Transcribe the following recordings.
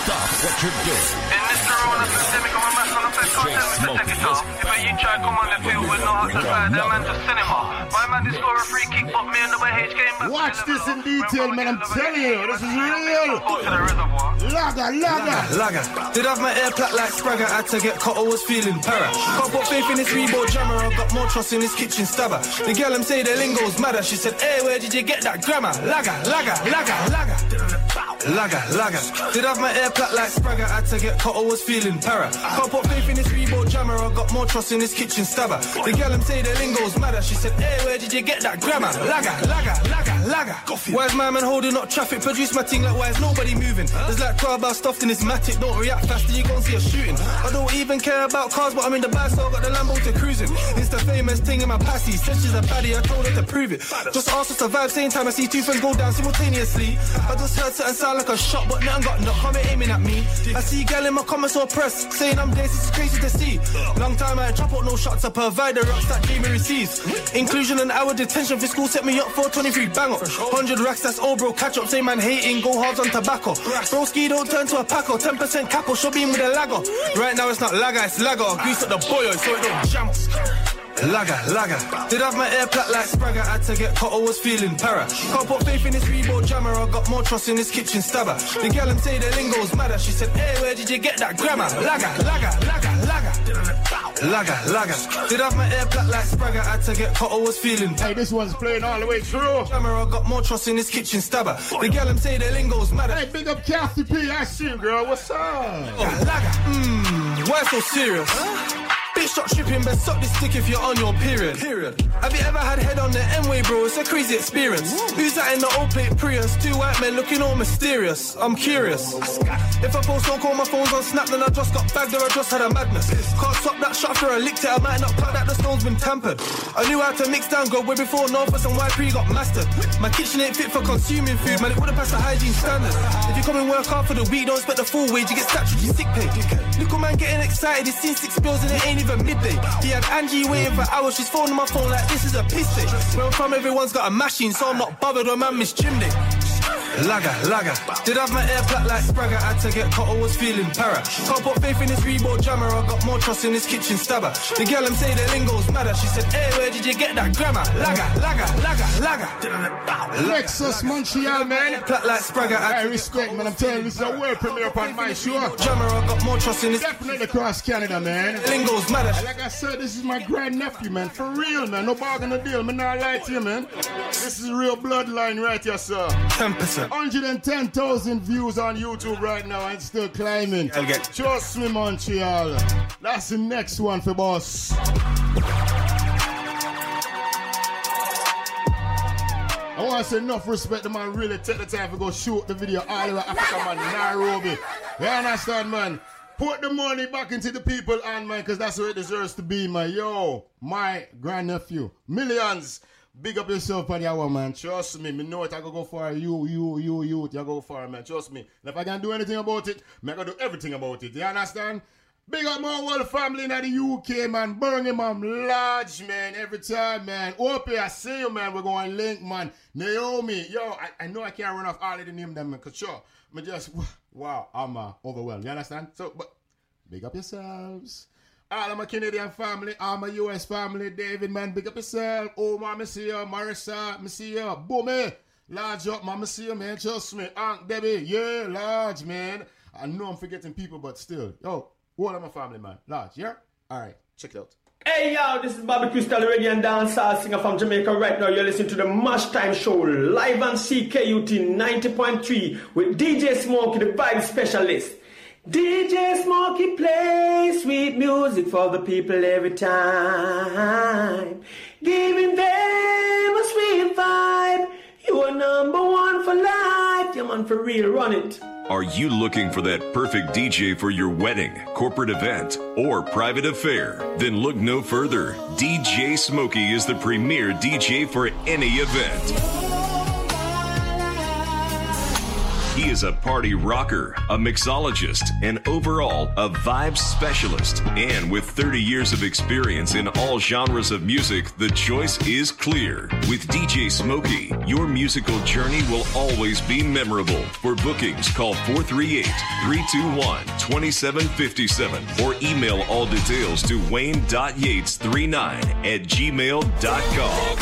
Stop what you're doing. In this corona pandemic, I'm a mess on the best content with the tech guitar. If you try come on the field with no hot to try, that man's a cinema. My man is for a free kick, but me and the way H came back. Watch this in detail, man, I'm telling you, this is real. Lager. Did have my air plat like Spragger, had to get caught, I was feeling para. Can't put faith in this Reebok jammer, I got more trust in this kitchen stabber. The girl say the lingo's madder, she said, hey, where did you get that grammar? Lager. Did have my air plat like Spragger, had to get caught, I was feeling para. Can't put faith in this Reebok jammer, I got more trust in this kitchen stabber. The girl say the lingo's madder, she said, hey, where did you get that grammar? Lager. Why is my man holding up traffic? Produce my thing like why is nobody moving? There's like 12 bar stuffed in this matic, don't react faster, you gon' see a shooting. I don't even care about cars, but I'm in the bag, so I got the Lambo to cruising. It's the famous thing in my passy, said she's a baddie, I told her to prove it. Just ask her to survive, same time I see two friends go down simultaneously. I just heard something sound like a shot, but nothing got knocked, comment aiming at me. I see gal in my comments or press, saying I'm there, this is crazy to see. Long time I ain't chop out no shots to provide the rocks that Jamie receives. Inclusion and hour detention for school set me up for 23 bang up. 100 racks, that's all bro, catch up, say man hating, go hard on tobacco. Broski don't turn to a paco, 10% capo, show beam with a lager. Right now it's not lager, it's lager. Grease up the boyo so it don't jam. Lager. Did have my air plat like Spragger, had to get caught, I was feeling para. Can't put faith in this Reebok jammer, I got more trust in this kitchen stabber. The girl say the lingo's madder, she said, hey, where did you get that grammar? Lager. Did have my air plat like Spragger, had to get caught, I was feeling para. Hey, this one's playing all the way through. Jammer, I got more trust in this kitchen stabber. The girl say the lingo's madder. Hey, big up Kathy P, I see you, girl, what's up? Lager. Why so serious? Bitch, stop stripping, but suck this stick if you're on your period. Have you ever had head on the M-way, bro? It's a crazy experience. Who's that in the old plate Prius? Two white men looking all mysterious. I'm curious. If I post don't call my phone's on Snap, then I just got bagged or I just had a madness. Can't stop that shot after I licked it, I might not cut that the stone's been tampered. I knew how to mix down God way before Northwest and YP got mastered. My kitchen ain't fit for consuming food, man, it wouldn't pass the hygiene standards. If you come and work hard for the week, don't expect the full wage, you get statutory sick pay. Little man getting excited, he's seen 6 bills and it ain't even midday. He had Angie waiting for hours, she's phoning my phone like this is a piss day. Where I'm from, everyone's got a machine, so I'm not bothered when man mischimed it. Lager. Did have my air plat like Spragger, had to get caught, I was feeling para. Can't put faith in this Reebok jammer, I got more trust in this kitchen stabber. The girl say the lingo's madder, she said, hey, where did you get that grammar? Lager. Lexus Montreal, man. Plat like Spragger, I respect, man, I'm telling you, this is a world premiere upon my show. Jammer, I got more trust in this. Definitely across Canada, man. The lingo's madder. Like I said, this is my grandnephew, man, for real, man, no bargain no deal, man, not lie to you, man. This is real bloodline right here, sir. 10%. 110,000 views on YouTube right now and still climbing. Trust me, Montreal. That's the next one for boss. I want to say enough respect the man really take the time to go shoot the video all over Africa, man, Nairobi. You understand, man? Put the money back into the people and man, because that's where it deserves to be, man. Yo, my grandnephew. Millions. Big up yourself on your one, man. Trust me. Me know it. I go for you. You go for it, man. Trust me. And if I can do anything about it, I can do everything about it. You understand? Big up my whole family in the UK, man. Birmingham, large, man. Every time, man. Hope I see you, man. We're going link, man. Naomi. Yo, I know I can't run off all of the name them, man. Because sure, me just, wow, I'm overwhelmed. You understand? So, but big up yourselves. All of my Canadian family, all my US family, David, man, big up yourself. Oh, man, I see you. Marissa, I see you. Boom, large up, man, I see you, man. Trust me. Aunt Debbie, yeah, large, man. I know I'm forgetting people, but still. Yo, all of my family, man. Large, yeah? All right, check it out. Hey, yo, this is Bobby Crystal, reggae and dancehall singer from Jamaica. Right now, you're listening to the Mash Time Show, live on CKUT 90.3 with DJ Smokey, the vibe specialist. DJ Smokey plays sweet music for the people every time, giving them a sweet vibe. You are number one for life. Yeah, man, for real, run it. Are you looking for that perfect DJ for your wedding, corporate event, or private affair? Then look no further. DJ Smokey is the premier DJ for any event. He is a party rocker, a mixologist, and overall a vibes specialist. And with 30 years of experience in all genres of music, the choice is clear. With DJ Smokey, your musical journey will always be memorable. For bookings, call 438-321-2757 or email all details to wayne.yates39@gmail.com.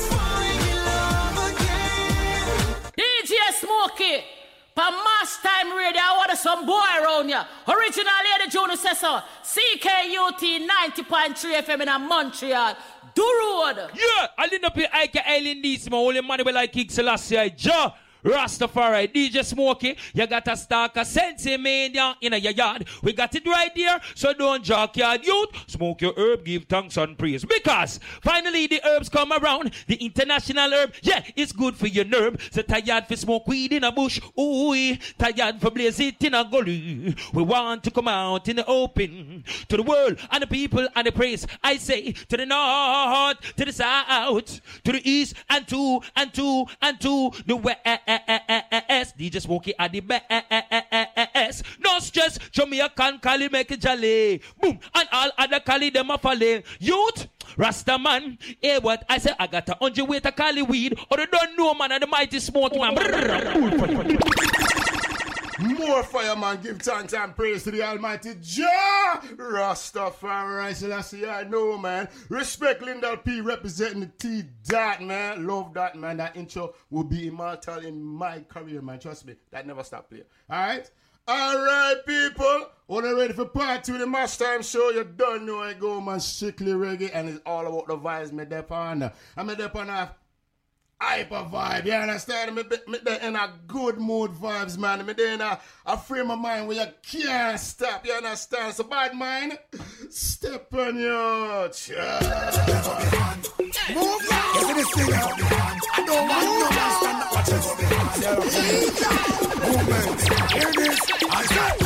DJ Smokey, for Mash Time Radio, I want some boy around here. Original Lady June says so. CKUT 90.3 FM in Montreal. Do road. Yeah, I didn't up here Ike Island this man. Only money like King Selassie Jah. Rastafari, DJ Smokey, you got a stock of sense in your yard. We got it right there, so don't jock your youth. Smoke your herb, give thanks and praise. Because finally the herbs come around, the international herb, yeah, it's good for your nerve. So tired for smoke weed in a bush, ooh, tired for blaze it in a gully. We want to come out in the open, to the world and the people and the praise. I say, to the north, to the south, to the east, and to the west. DJ Smokey at the best. No stress, Jamaican Cali make it jolly. Boom, and all other Cali them a follow. Youth, Rasta man, hey what I say, I got 100 weight of Cali weed, or you don't know man, and the mighty Smokey man. More fire, man. Give thanks and praise to the Almighty Jah. Rastafari, Selassie, I know, man. Respect Lindell P representing the T-Dot, man. Love that, man. That intro will be immortal in my career, man. Trust me. That never stop playing. All right? All right, people. When you're ready for part 2 of the Mash Time show, you don't know I go, man. Strictly reggae, and it's all about the vibes me dep on. I'm a dep on a hyper vibe, you understand? Me there in a good mood vibes, man. Me there in a frame of mind where you can't stop, you understand? So bad mind, step on your chair. Move on. Look at this thing out. I don't want no man stand up watching. Movement. Hear this. I said.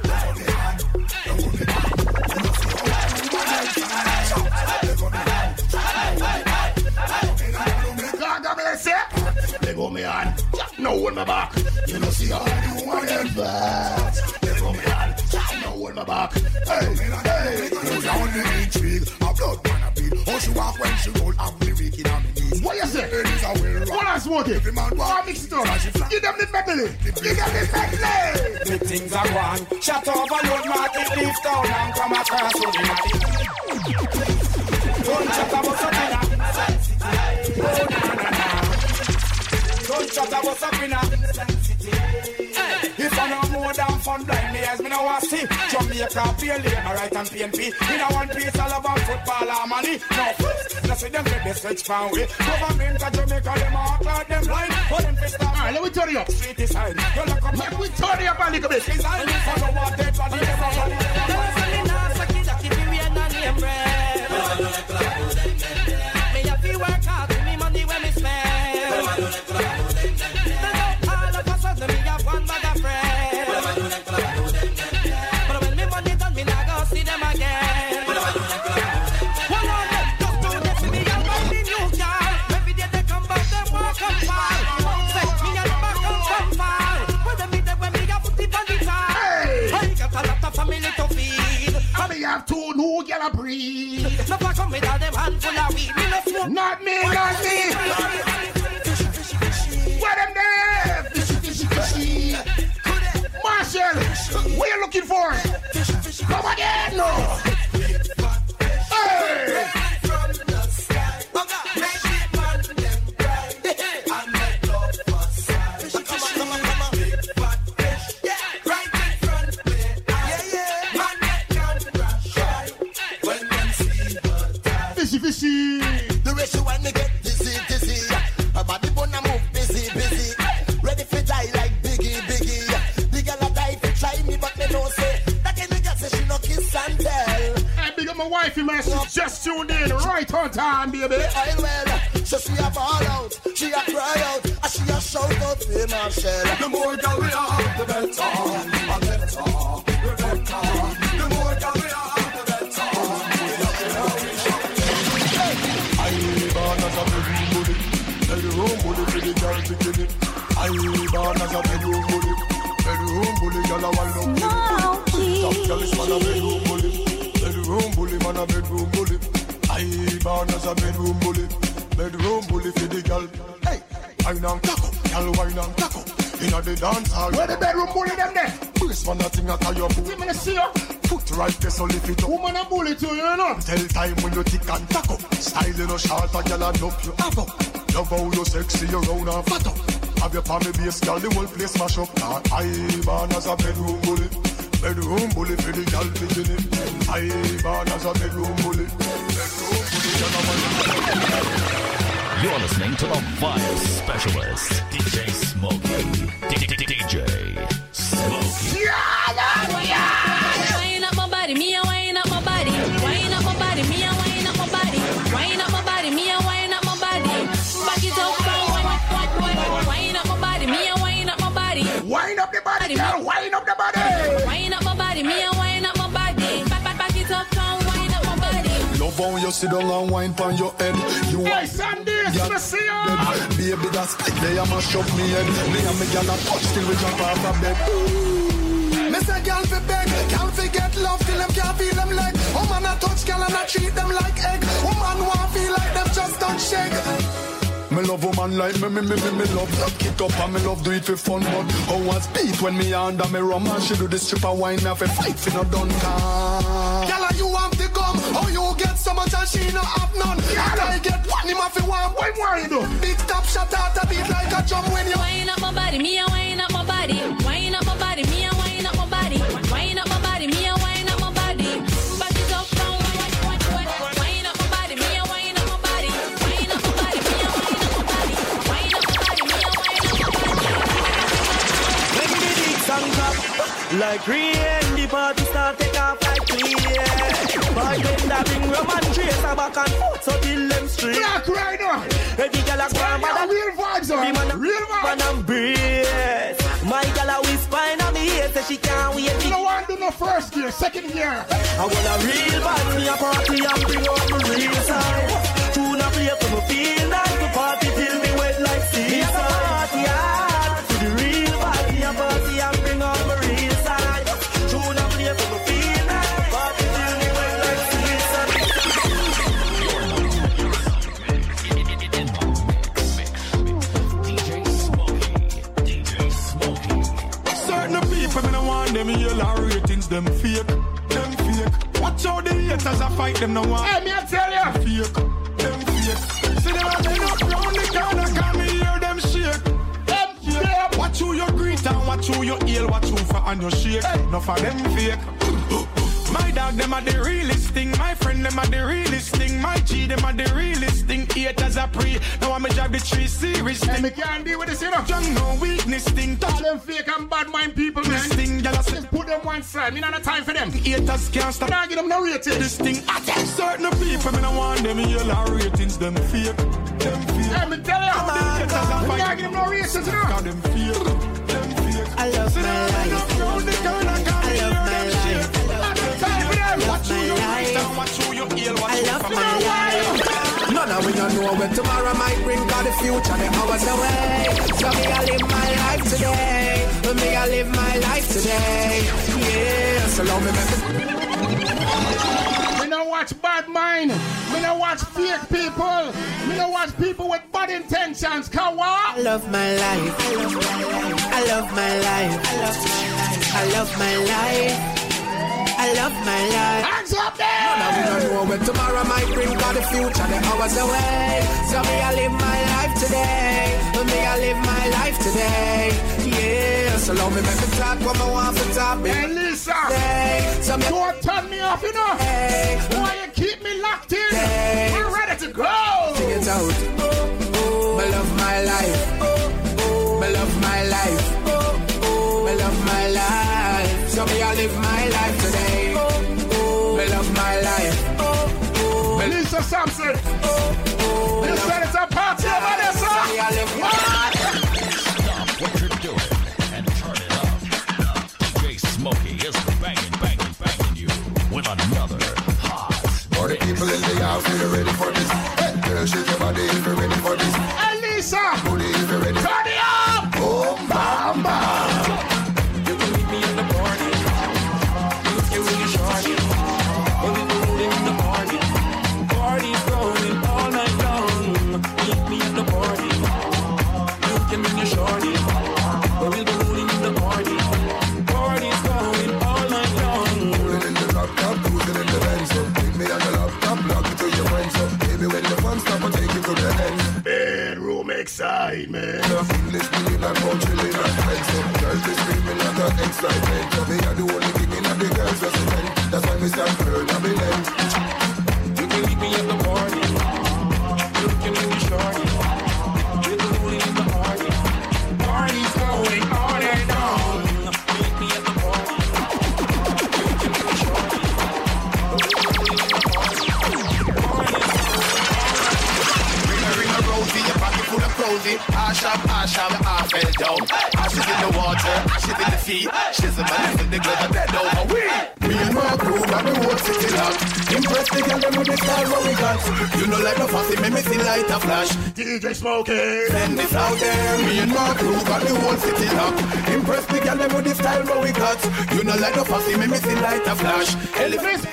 They go me on, no hold my back. You know see how you want them back. They go me on, no hold my back. Hey, go down the intrigue. A blood man a beat. Oh, she walk when she roll. I'm the weak in my knees. What you say? What I smoke it? Every man want mix it up. Give them the medley. Give them the medley. Big things are gone. Shut up and load market, leave town and come across with me. Don't chat about something. Don't chat about something. If I know more than fun blind me as me now want see Jamaica pay labor right and PNP. In a one piece I love football and money. No first, now see them get the switch from way. Government of Jamaica them act like them blind. But them fist up. Alright, let me turn it up. Street is high. You look up. Let me turn it up a little bit. It's high. Follow what dead body never body. Don't say me now, so kid that keep me weird and name brand. Me have to work hard to me money when me spend. Me have one bag of friends. But when me money done, me not go see them again. One on them, just do this for me and buy me new car. Every day they come back, them walk and fall. Me and back and come fall. When they meet them, when me have put it on the car. I got a lot of family to feed. And me have two new gyal a breed. No fuck come with all them handful of weed. Me no smoke. Not me. Where them there? Marshall, what are you looking for? Come again, no. Hey! Fishy. The way she want me get dizzy. Her body wanna move busy. Ready for die like Biggie. The girl a die for try me, but me no say. That kind of girl say she no kiss and tell. I big up my wifey, man. She just tuned in right on time, baby. I well, so she a ball out, she a cry out, and she a shout out for Marshall. The more girl we have, the better. Rebecca. The more girl we have, the better. I born as a bedroom bully, for the girl to kill it. I born as a bedroom bully, gyal a wind up. Top gyal is man a bedroom bully. Bedroom bully, man a bedroom bully. I born as a bedroom bully. Bedroom bully for the gyal. Hey, wine and taco, gyal wine and taco. Inna the dance hall. Where the bedroom bully them there? Brace man a thing a tie your foot. Give me the see you. Foot right there so lift it up. Woman a bully too, you know. Tell time when you tick and taco. Style you no short, a gyal a dump you have up. Love how you sexy, you round and fat up. Have your palmy base, gyal, the whole place mash up. I born as a bedroom bully. Bedroom bully for the gyal beginning. I born as a bedroom bully. Bedroom bully, gyal a man. You're listening to the Vibe Specialist, DJ Smokey. DJ Smokey. Wind up my body, me a wind up my body. Wind up my body, me a wind up my body. Wind up my body, me a wind up my body. Back it up, wind up my body, me a wind up my body. Wind up the body, girl, wind up the body. Wind up my body, me a wind up my body. Back it up, wind up my body. Love how you sit down and wine pon your head. You Hey, Sunday, me see you. Baby, that's it. They a mash up me head. Me and me gyal a touch till we jump off a bed. Me say gyal fi beg, gyal fi get love till them can't feel them leg. Woman a touch gyal and a treat them like egg. Woman want feel like them just don't shake. Me love woman like me love that kick up and me love do it for fun. But how was beat when me under me rum and she do the stripper wine me have a fight for no done can. Gyal you want the gum, how you get so much and she no have none. I get one him have one. Why you do? Big top shot out a beat like a drum when you wind up my body, me a wind up my body. Wind up my body, me a wind up my body. Wind up my body, me a wind up my body. Back it up, down, wind up my body, me a wind up my body. Wind up my body, me a wind up my body. Wind up my body, me a wind up my body. When the big song drop, like rain, the party start take off like clean. Bartender bring rum and trace a back and forth so till them straight. Black right now. Every girl a grab and real vibes on. Real vibes. And brace. My girl a whisper in my ear say she can't wait. You don't want to do no first gear, second gear. I want a real vibe, me a party and bring out the real side. Tune a play for me feel like the party till me wet like seaside. Party hard to the real vibe, me a party and bring out the real side. Tune a play for me feel like party till me wet like seaside. Certain people, me no want them yellow ratings, them fake. Watch out the haters a fight them no one. Hey, me I tell you. Fake, them fake. See them a bend up round the corner, come me hear them shake. Them fake. Watch who you greet and watch who you hail, watch who for and you shake. Enough of them fake. My dog, them are the realest thing. My friend, them are the realest thing. My G, them are the realest thing. Haters are pre. Now I'm a job the tree serious thing. And me can't deal with this, you know. Young no weakness thing. All them fake and bad mind people, man. This thing, y'all Just put them one side. Me not have time for them. Haters can't stop. Now give them no rating. This thing, certain people, me no want them yellow ratings. Them fake. Them fake. Let me tell you. Me not give them no ratings, you know. Them fake. Them fake. I love my life. I love my life. Watch who you raise down, watch who you heal, watch who love my life. None of we don't know when tomorrow might bring, cause the future the hours away. So me I live my life today. Me I live my life today. Yeah, so long me no watch bad mind. Me no watch fake people. Me no watch people with bad intentions. Come on. I love my life. I love my life. I love my life. I love my life. Hands up there! None of we don't know when tomorrow might bring, cause the future the hours away. So me I live my life today. Me I live my life today. Yeah, so long me make me talk what I want to talk. Hey Lisa, so me don't turn me off, you know. Hey. Why you keep me locked in? Hey. We're ready to go. Sing it out. Me love my life. Me love my life. Me love my life. So me I live my life today. Me love my life. Lisa Sampson. You said it's a party over there, sir. What? Stop what you're doing and turn it up. DJ Smokey is banging you with another hot. For the people in the house, are you ready for this? Hey, girl, shake your body if you're ready for this. Hey Lisa, Booty if you're ready. turn it up. Boom, bam, bam. You can meet me in the excitement. So me are the only king in the girls' resident. That's why me stand firm and me lend. You can meet me at the party. You can meet me shorty. We're the only in the party. Party's going on and on. Meet me at the party. You can meet me shorty. Ring a rosy, your pocket full of cozy. Ash up, I fell down. Ashes in the water, ashes in the feet. She's a man in the glove, dead over. Me and my crew got the whole city locked. Impress the girl them with the style what we got. You know like a fussy, make me see light a flash. DJ Smokey, send this out there. Me and my crew got the whole city locked. Impress the girl them with the style what we got. You know like a fussy, make me see light a flash. Elephant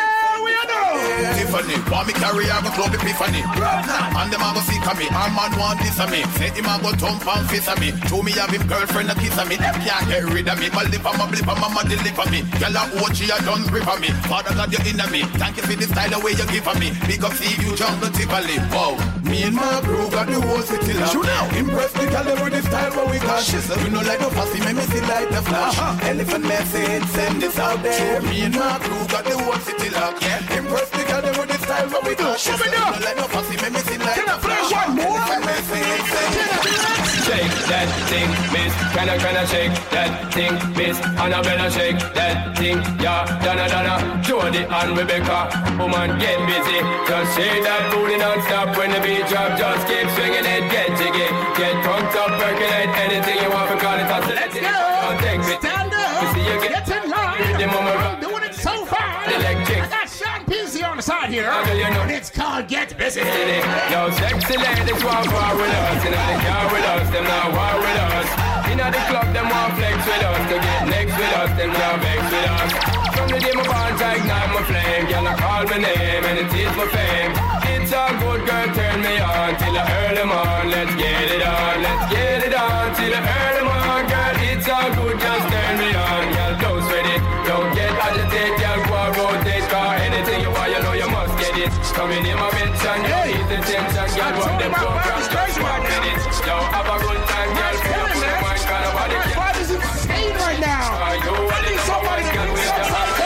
Tiffany, want me carry I go club Epiphany. And them a go seek on me. Our man want this of me. Say him a go thump and face of me. Show me have him girlfriend a kiss of me. Them can't get rid of me. My lip and my blip and mama deliver me. Girl a watch you done grip on me. Father God you in me. Thank you for the style the way you give on me. Big up see you jungle Tivoli. Wow. Me and my crew got the whole city locked. Impress the girl with the style what we got. You know like a fussy, make me see like the flash. Elephant message, send this out there. Me and my crew got the whole city locked. Impress the girl with the style what we got. You know like a fussy, make me see like the flash. Elephant message, send this out there. Shake that thing, miss. Can I shake that thing, miss? Annabella shake that thing, yeah. Donna, Jody and Rebecca. Woman get busy, just shake that booty non-stop when the beat drop. Just keep swinging it, get jiggy, get drunk up, percolate anything you want to call it. Let's go. Take me, stand up. You see you get in line. The moment doing it so far. Electric. I got Sean Peasy on the side here. You know it's called Get Busy. Yo, sexy ladies want war with us. In the car with us, them not war with us. In the club, them want flex with us. To get next with us, them not vex with us. From the day my bonds, I ignite my flame. Girl, I call my name and it is my fame. It's a good girl, turn me on till I earn them on. Let's get it on, let's get it on till I earn them on. Girl, it's all good, just turn me on. Girl, don't sweat it, don't get agitated. Girl, go and rotate, car anything you want, you know you must get it. Coming in my mention, you need the tension. Girl, want them to crash, just 1 minute. Yo, have a good time, girl, feel up with the mind, girl, nobody can. Why does it stay right now? I need somebody to get with the heart.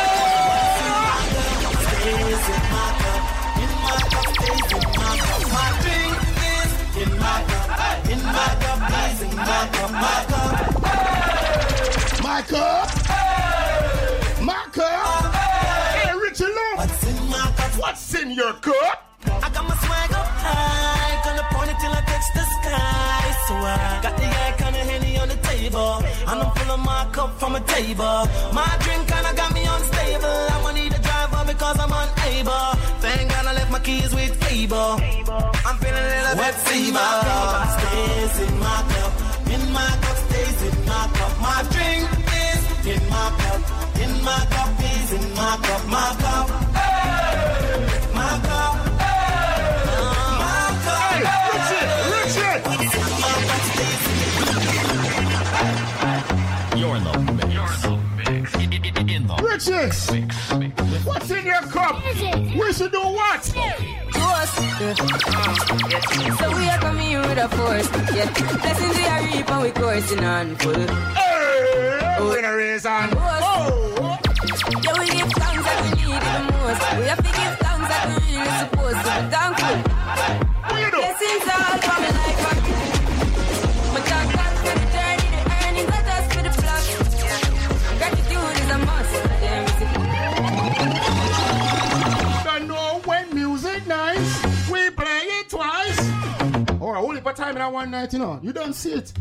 Stays in my cup, in my cup, stays in my cup. My drink is in my cup, in my cup, stays in my cup, my cup. My cup, my cup. Hey, Richie Love. What's in my cup? What's in your cup? I got my swag up high, gonna point it till I touch the sky. So I got the icon of Henny on the table, and I'm full of my cup from a table. My drink kinda got me unstable. I'm gonna need a driver because I'm unable. Thank God I left my keys with Abel. I'm feeling a little bit fever. Stays in my cup, in my cup, stays in my cup. My drink is in my cup, in my cup, is in my cup, my cup. My cup. You're in the mix. Richie, what's in your cup? We should do what? So we are coming here with a force, yeah. Blessings we are reap and we coursing on full. Hey, winner is on. Oh. Yeah, we give thanks that we need it the most. We have to give thanks that we really supposed to be thankful. Blessings all for my life. My thank God for the journey, the earnings, not just for the plug. Gratitude is a must. Don't know when music nice, we play it twice. Or only for time in that one night, you know. You don't see it.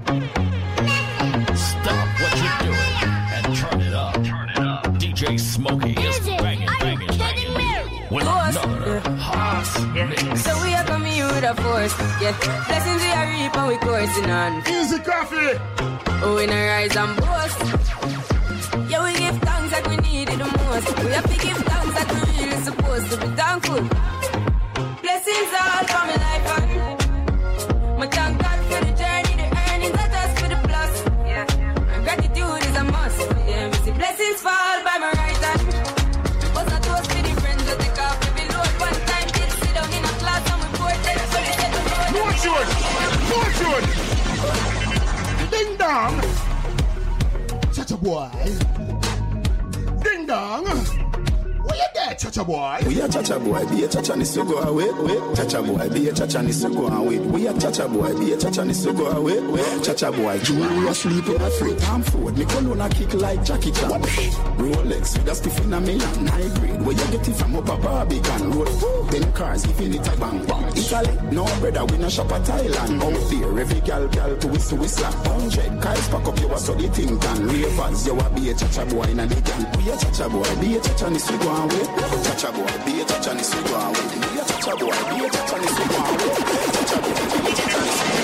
Stop what you're doing and turn it up. Turn it up. DJ Smokey is banging with another hot mix. So we are coming here with a force, yeah. Blessings we are reap and we coursing on. Easy coffee. Oh, we not rise and boast. Yeah, we give thanks that we need it the most. We have to give thanks that we really supposed to be thankful. Blessings all for my life and my thank God for the journey, the earnings, not just for the plus. Yeah, and gratitude is a must. Yeah, we see blessings fall by my right hand. Was not toast for the friends that take off the load. One time did sit down in a class and we poured them so they said the road. Fortune! Ding dong! boy. Ding dong. Where you there, Chacha boy? We are Chacha boy, be a Chacha needs to go away. Chacha boy, be a Chacha needs to go away. We are Chacha boy, be a Chacha needs to go away. Chacha boy, jewelry asleep in a free time food. Me colonna kick like Jackie Chan. Rolex with a stiff in a million. High grade, where you get it from up a Barbican road. 10 cars, if you need a bang bang. Italy, no brother, we no shop at Thailand. Out there, every gal to whistle. 100 cars, pack up your so the thing can. Ravers, you a be a Chacha boy in a the gang. We a Chacha boy, be a Chacha needs to go away. Chacha boy, be a Chacha needs to go away. Be a Chacha boy, be a Chacha needs to go away. Chacha boy, be a Chacha needs to go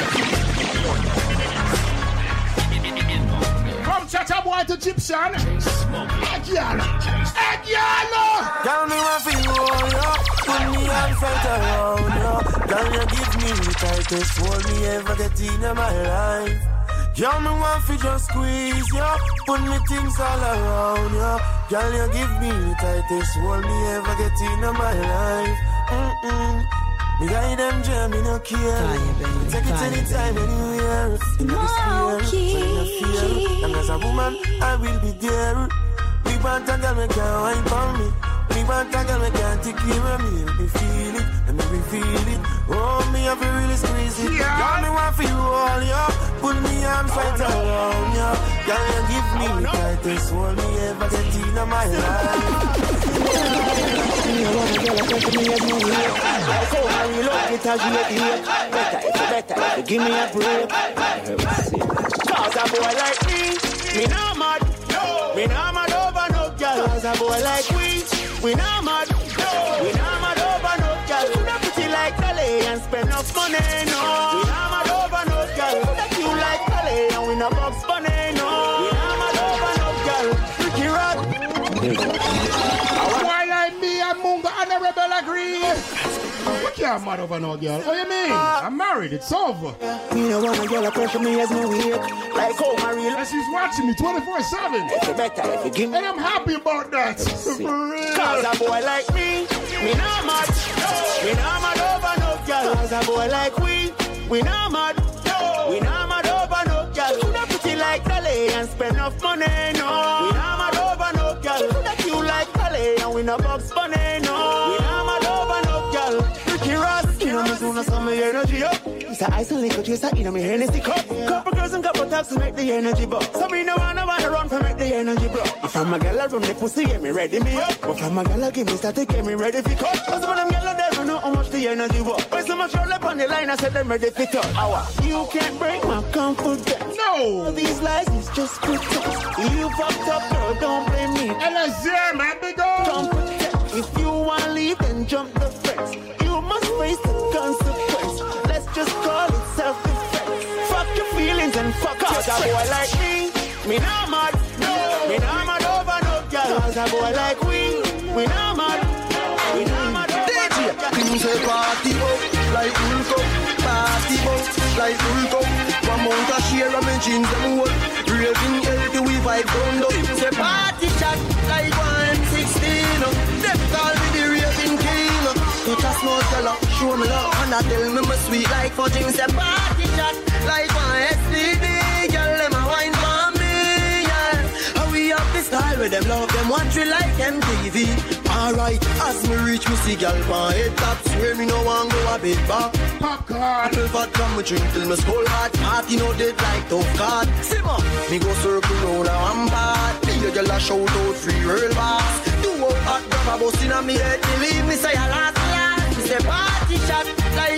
away. From Chacha boy to Egyptian. Egyptian. Girl, me want for you, yo. Put me on fight around, yo. Girl, you give me the tightest hold me ever get in my life. Girl, me want for just squeeze, yo. Put me things all around, yo. Girl, you give me the tightest hold me ever get in my life. Me guide them jam, me no care. Take it anytime, anywhere. In the sphere, when you fear. And as a woman, I will be there. We want a girl, me can't wine for me. We want a girl, me can't take care of me. Let me feel it, let me feel it. Oh, me have to really squeeze it. Girl, me want for you all, yo. Put me on fight around, yo. Girl, you give me the tightest hold me ever get in my life. Me a want a girl, I take me as no way. Like how I love it as you get it. Better, if you give me a break. Cause a boy like me not mad. Me not mad over no girl. Cause a boy like we not mad. We not mad over no girl. We not pretty like Calais and spend enough money, no. We not mad over no girl. We not cute like Calais and we not box money, no. We not mad over no girl. Ricky Rod. Why like me and Munga and the rebel agree? What you mad over no girl? What you mean? I'm married, it's over. Me no want a girl, pressure me as me weak. Like how my real. And she's watching me 24/7. If you better, if you give me. And I'm happy about that. For real. Cause a boy like me not mad. We not mad over no girl. Cause a boy like we not mad. We not mad over no girl. We not pretty like Calais and spend enough money, no. We not mad over no girl. We not cute like Calais and we not box money, no. We not mad over no girl. Ricky Ross, you know me soon as some of energy up. It's a ice and liquor chaser, you know me Hennessy cup. Couple girls and couple taps to make the energy buck. So me no wanna run for make the energy block. If I'm a girl I run the pussy, get me ready me up. If I'm a girl I give me static, get me ready for cut. Cause when them girls they don't know how much the energy was. When so much roll up on the line, I said them ready for cut. You can't break my confidence. No. All these lies is just pretense. You fucked up, girl, don't blame me. LSR, man, big up. If you wanna leave, then jump the fence. You must face the consequence. Let's just call it self-defense. Fuck your feelings and fuck cause a boy like me not mad. Me not mad over no girl. Cause a boy like we not mad. We not mad over no girl. Things say party up, like full cup. Party up, like full cup. One month a share of my jeans and wool. Raving healthy, we vibe down low. Say party chat, like 116. Them call me the raving king. Touch a small fella, show me love. And I tell me my sweet like fudging. Say party chat, like 1 STD. Girl, them a wine for me, yeah. How we up the style with them love them watch we like MTV. Alright, as me reach me see girl pan head top. Swear me no one go a bit back. Popcorn. Apple fat from me drink till me skull hot. Party no dead like tough card. Simmer, me go circle round a one part. Me a girl a shout out free real boss. Do out hot grab a bus inna me head. Believe me say a last. Me say party shot like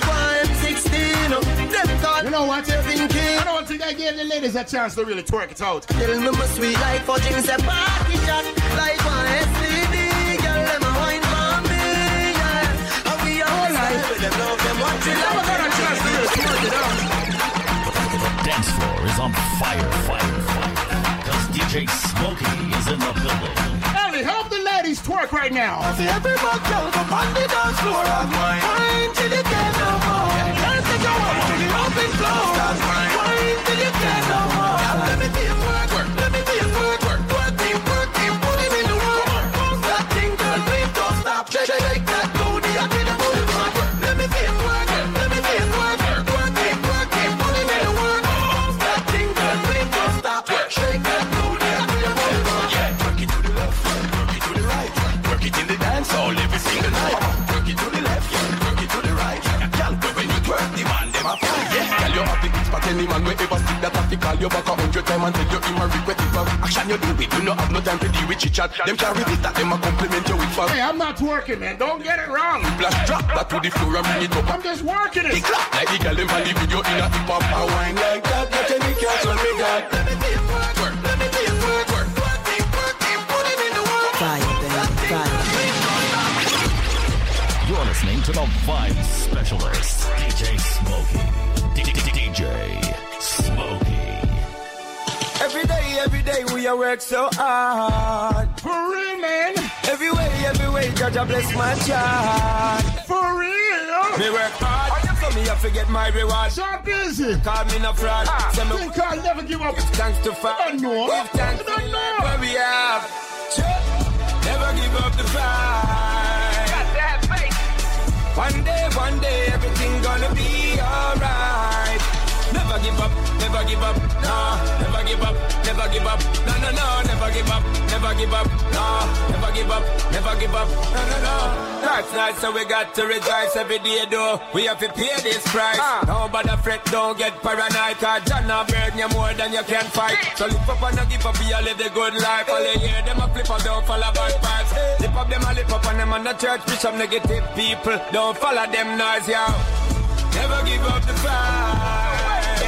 116. Them call you know what? Kevin King. I don't think I gave the ladies a chance to really twerk it out. Tell me my sweet like fudging. Say party shot like 1 STD. Girl, them a wine for me, yeah. How we all like with them love them what you like. Never got a chance to really twerk it out. The dance floor is on fire. Cause DJ Smokey is in the building. Ellie, help the ladies twerk right now. See every buck girl come on the dance floor and wine till you get no more. Girl, take your walk to the open floor. Wine till you get no more. Let me be a work. Let me be a work. Work team, put him in the work. That thing, girl, please don't stop. Shake that booty, I get a booty work. Let me be a work. Let me be a work. Work team, put him in the work. That thing, girl, please don't stop. Shake that booty, I fi call you back 100 times and tell you him a regret it for action you deal with. You no have no time to deal with chit-chat. Them can't read it that them a compliment you with for. Hey, I'm not working, man. Don't get it wrong. Blast drop that to the floor and bring it up. I'm just working it. Like the girl them for the video in a hip hop. I wine like that, but then you can't tell me God. Let me be a work, let me be a work. Put it in the work. Fire, baby, fire. You're listening to the Vibe Specialist, DJ Smokey. DJ Smokey. Every day we a work so hard. For real, man. Every way, God I bless my child. For real. Me work hard, so me have to get my reward. So busy. Call me no fraud. Think I'll never give up. Give thanks to fight. No. Give thanks to the Lord where we have. Never give up the fight. Got that faith. One day, everything gonna be alright. Never give up, no, never give up, no, never give up, no, never give up, no. Life's nice, so we got to rejoice every day, though. We have to pay this price. Nobody fret, don't get paranoid, cause John a burden you more than you can fight. So lift up and give up, you live the good life. All you hear them a flip up, don't follow bad vibes. Lip up them a lip up, and them on the church, push up negative people. Don't follow them noise, yo. Never give up the fight.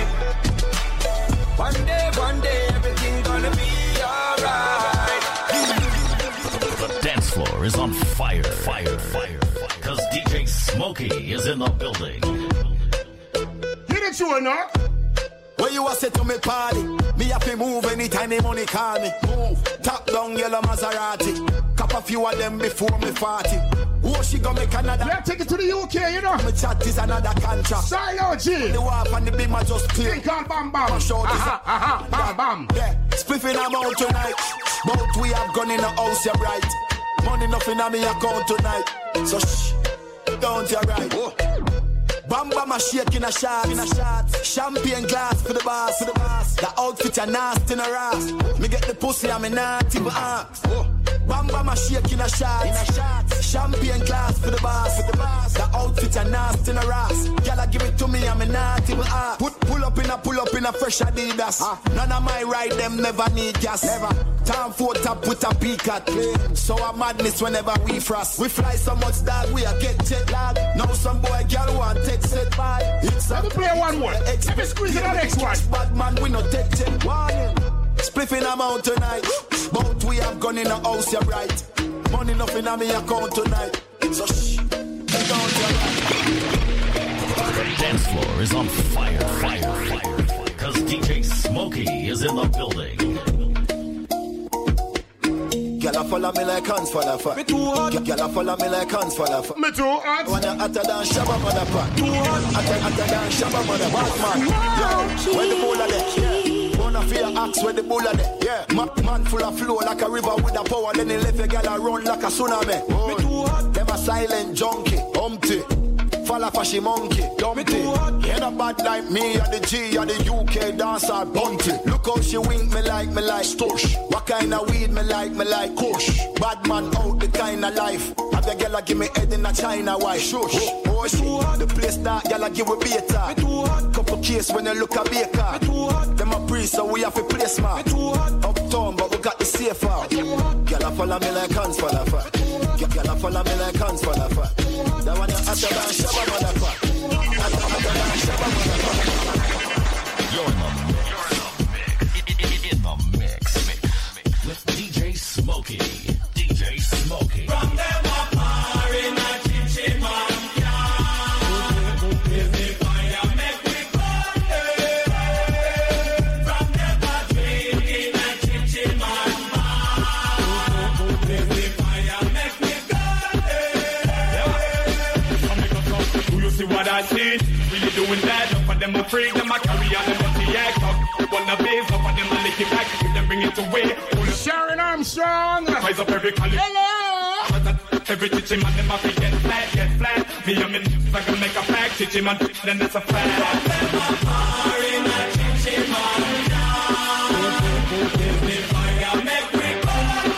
One day, everything gonna be alright. The dance floor is on fire. Cause DJ Smokey is in the building. Hit it you or not? When you a say to me party, me have to move anytime the money call me. Move, top down yellow Maserati. Cop a few of them before me 40. Oh, she gonna make another. Yeah, take it to the UK, you know. My chat is another contract. Silo G. The wharf and the beam are just clear. Think on bam bam. Bam bam. Yeah, spliffing them out tonight. Both we have gone in the house, you're right. Money nothing on me account tonight. So shh, don't you right. Oh. Bam bam a shake in a shot. Champagne glass for the boss. The outfit are nasty in a ass. Me get the pussy and me not even ask. Bam bam a shake in a shot. Champagne glass for the boss. The outfit are nasty in a ass. Gyal give it to me and me not even ask. Pull up in a fresh Adidas. None of my ride them never need gas. Never. Time for top with a peak at. So a madness whenever we frost. We fly so much that we a get jet lag. Now some boy gyal want take set by. It's let me play one more. Let me squeeze it on the next one. Bad man, we no take jet. Warning. Spliffing them out tonight. Both we have gone in the house, you're right. Money nothing on me account tonight. So shh, don't you right. The dance floor is on fire. Cause DJ Smokey is in the building. Gyal follow me like hands for the fuck. Me too hot. Gyal follow me like hands for the fuck. Me too hot. Wanna hotter than Shabba motherfucker. Too hot. Hotter than Shabba motherfucker. Yo, when the bull are there, yeah. Wanna feel axe when the bull are there, yeah. Man full of flow like a river with a power. Then he left a gyal run like a tsunami. Me too hot. Them a silent junkie, Humpty. Falla fashy monkey, dumpty. Ain't a bad like me, or the G, or the UK dancer, bunty. Look how she wink me like stush. What kind of weed me like kush. Bad man out the kind of life. Have the girl give me head in a China white. Shush. Oh shit, the place that girl give a beta. Couple case when you look a baker. Them a priest, so we have to play smart. Uptown, but we got the safe out. Girl follow me like hands for the fat. Girl follow me like hands for the fat. That one you hotter than Shabba motherfucker. You're in the mix with DJ Smokey. DJ Smokey. From them up far in a chinchin man yard. If the fire make me burn. From them up drink in a chinchin man bar. If the fire make me burn. Do you see what I see? Really doing that? Up for them a freak, them a carry on them a act up. We wanna base up for them a lick it back. If them bring it away. Sharon Armstrong. Rise up every college. Hello. Every teaching man, them have to get flat. Me and me, I can make a fact. Teaching man, then that's a fact. Them are in a teaching man now. If the fire make me burn.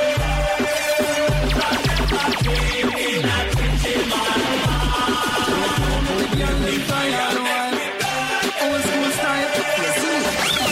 From them are in a teaching man now. If the fire make me burn. Old school style.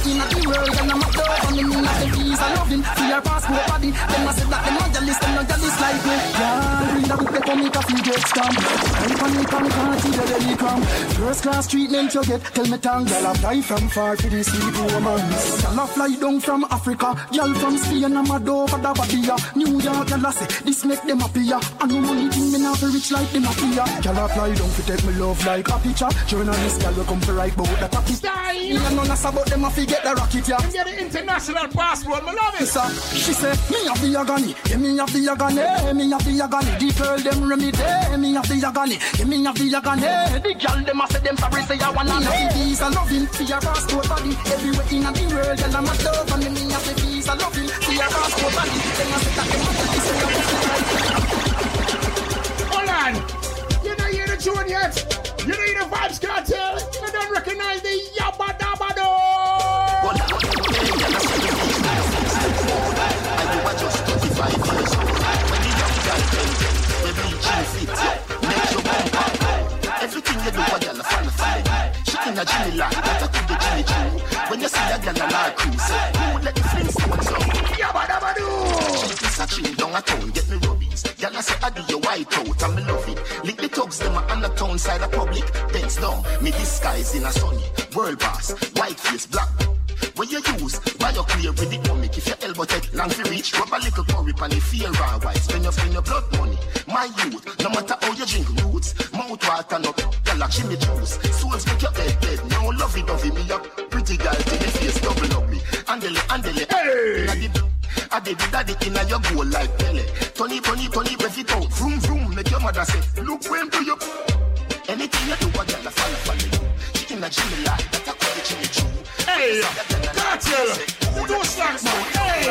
in the world, and I'm a dog, and me not the visa loving. See your passport body, them a say that them not jealous, them not jealous like me. Yeah, read a book, they come make a few get scam. Come, can't see the belly cram. First class treatment you get, tell me tongue. Girl, I fly from far to the sea romance. Girl, I fly down from Africa. Girl from Spain, I'm a dog for the Babia. New York, girl, I say, this make them happier. And no money thing, me not rich like them happier. Girl, I fly down to take me love like a picture. Journalist, girl, you come to write about the topic. Me and none about them, I forget the rocket, yeah. Get the international passport, me love it. She said, me have the agony, yeah, me have the agony, me have the agony. The girl, them remedy, me have the agony, yeah, me have the agony. The girl, them a say them sorry, say I wanna know. Visa loving, see your passport body. Everywhere in the world, girl, I'm a dog, and me have the visa loving, see your passport body. Them a say that them a hold on, you don't hear the tune yet. You don't hear the Vibes Cartel. You don't recognize the Yabba Dabba Do. Hold on, I do just 25 years old. When the young guy came, they reaching fit, make your bumper. Everything you do, a girl, a fan. She in a Jimmy line, that I could do Jimmy Choo. When you see a girl on our cruise, who would let the Flintstones up? Yabba Dabba Do. She is a chin down a town, get me rubbies. Girl, I say I do your white out, and me love it. Lick the tugs, them on the town side of public. Thanks down, me disguise in a sunny world boss, white face, black. When you use, buy your clear with the comic. If your elbow take long to reach, rub a little curry pan the fear and white. Spend your blood money. My youth, no matter how you drink roots, mouth water no, girl like chimney juice. Souls make your head dead. No lovey-dovey me up. Pretty girl to the face, double ugly. Andele. Hey! I did daddy in a your goal like Pele. Tony, rev it out. Vroom, make your mother say, look when do you. Anything you do, a girl a follow you. She in a Jimmy like that, I call the Jimmy Choo. Hey, Cartel, do slack, man. Hey,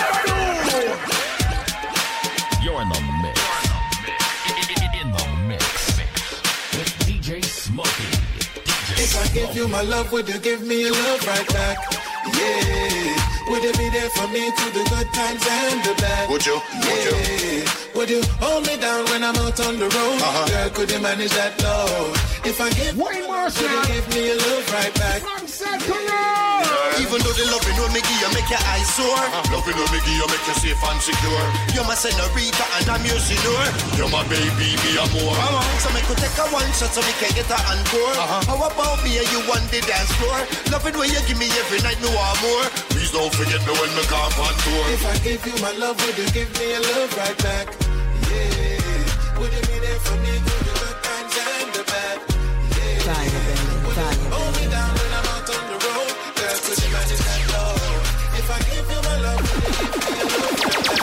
You're in the mix. In the mix with DJ Smokey. If I give you my love, would you give me your love right back? Yeah. Would you be there for me through the good times and the bad? Would you? Yeah. Would you hold me down when I'm out on the road? Girl, could you manage that love? If I give Wayne Marshall, would you give me your love right back? Even though the loving will make you make your eyes sore. Loving will make you make you safe and secure. You're my senorita and I'm your senor. You're my baby, me a more. So me could take a one shot so we can get a encore. How about me and you on the dance floor? Loving when you give me every night, me want more. Please don't forget me when me come on tour. If I give you my love, would you give me your love right back? Yeah. Would you be there for me through the good times and the bad? Yeah. Hold me down when I'm out on the road. Girl, could you manage that love? If I give you my love, would you give me your love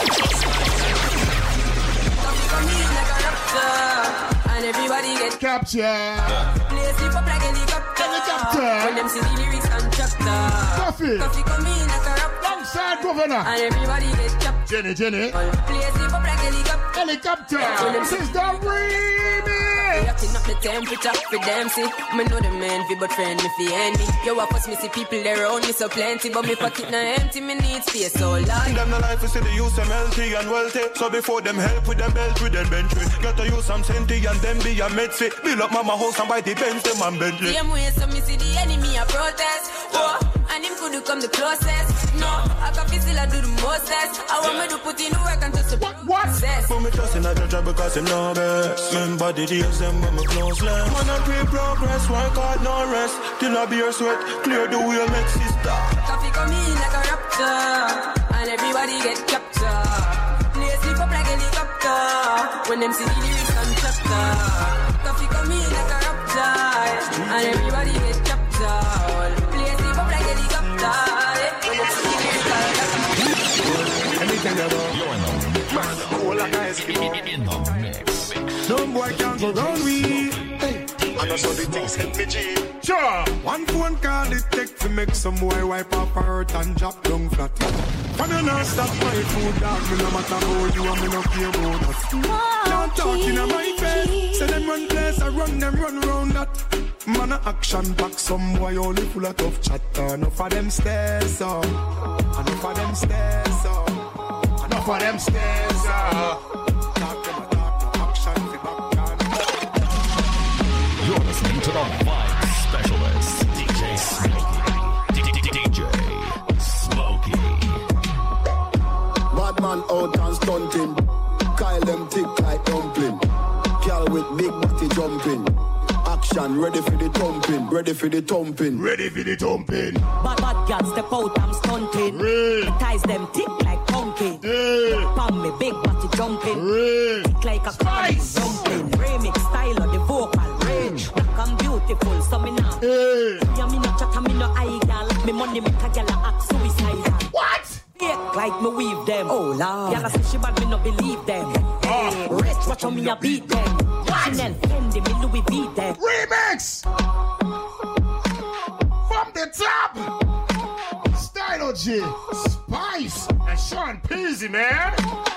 right back? And everybody get capture. Play sleep up like helicopter. When them see the lyrics and chapter. Coffee come in like a rap. Alongside Governor. And everybody get chopped. Jenny. Play sleep up like helicopter. This is the remix. Rocking up the temperature for them, see. Me know the man fi but friend me fi enemy. Yo, I first me see people there around me so plenty, but me pocket na empty, me need space so long. Them the life is see the use them healthy and wealthy. So before them help with them belt with them Bentley. Get to use some senti and them be a medsi. Build up mama house and buy the Benz them and Bentley. Same way so me see the enemy a protest. Oh, and him could come the closest. No, I can feel still I do the mostest. I want me to put in the work and just what? Put me trust in a judge because him know best. Remember the days them when me close left. Man I pray progress, work hard no rest. Till I be your sweat, clear the way make sister. Coffee come in like a raptor, and everybody get captured. Play sleep up like helicopter, when them see the lyrics and chapter. Coffee come in like a raptor, and everybody get captured. Play sleep up like helicopter, when them see the lyrics and chapter. Anything you know, you're in the mix. All the guys in the mix. No boy can't go round we. And that's what the things help me, G. Sure. One phone call it take to make some boy wipe up her hurt and drop down flat. When you not stop my food dog, me no matter how you and me no care about that. Don't talk in my face. Say them run place, I run them run round that. Man a action back, some boy only full of tough chatter. Enough of them stairs up, enough of them stairs up, enough of them stairs up. You're listening to the Vibe Specialist, DJ Smokey. DJ stunting. Kyle them thick like dumpling. Girl with big body jumping. Action, ready for the thumping. Ready for the thumping. Ready for the thumping. Bad girl step out, I'm stunting. Ties them thick like pumpkin. Pam me big body jumping. Thick like a spice. Dumpling. Remix style of the vocal range. Black and beautiful, so me now. Yeah, me no chat, me no eye girl. Me money make a girl act suicidal. What? Fake like me weave them. Oh Lord. Girl say she bad, me no believe them. Rich, watch how me a beat them. Chanel, Fendi, me Louis V them. Remix! From the top! Stylo G, Spice, and Sean Peasy, man.